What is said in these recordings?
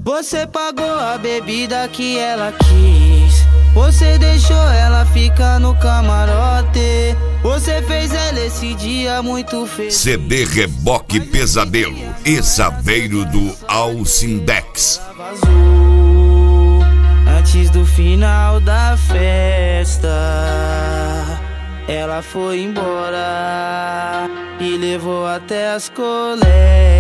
Você pagou a bebida que ela quis. Você deixou ela ficar no camarote. Você fez ela esse dia muito feliz. CD Reboque Pesadelo, ex-saveiro do Alcindex. Vazou antes do final da festa. Ela foi embora e levou até as colegas.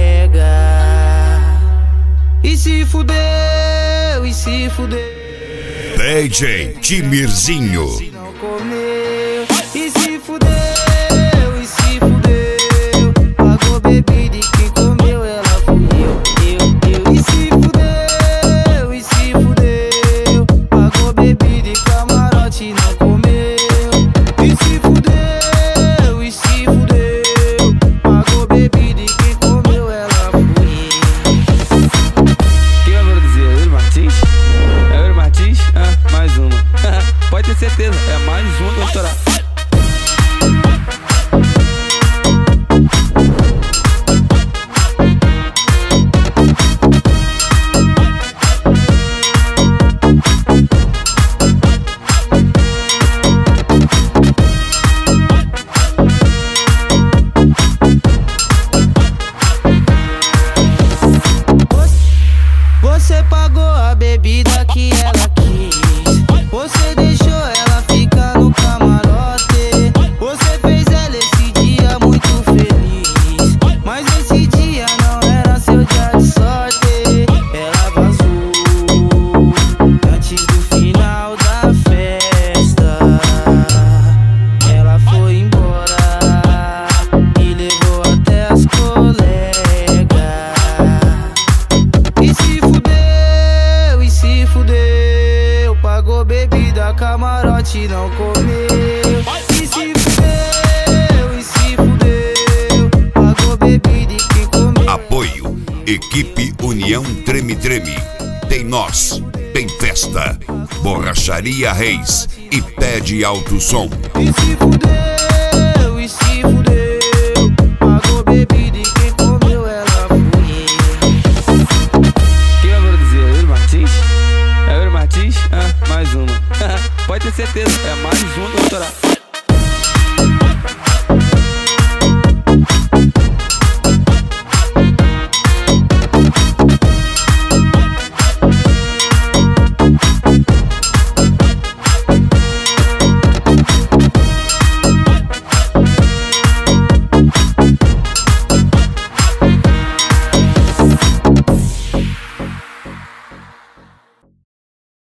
E se fudeu, e se fudeu. DJ Timirzinho. Não comeu. E se fudeu, e se fudeu. Pagou bebida e quem comeu ela fui eu. E se fudeu, e se fudeu. Pagou bebida e camarote não comeu. E se fudeu, e se fudeu. Pagou bebida e quem comeu ela fui eu. Quem vai produzir? É o Martins? É o Martins? Ah, mais uma. Pode ter certeza, é mais uma que vai estourar. Você pagou a bebida que ela quis. Você deixou ela ficar no camarote. Você fez ela esse dia muito feliz. Mas esse dia não era seu dia de sorte. Ela vazou antes do final da festa. Ela foi embora e levou até as colegas. E se fudeu, e se fudeu. Pagou bebida, camarote não comeu. E se fudeu, e se fudeu. Pagou bebida e quem comeu. Apoio, Equipe União Treme Treme. Tem nós, tem festa. Borracharia Reis e Pede Alto Som. E se fudeu.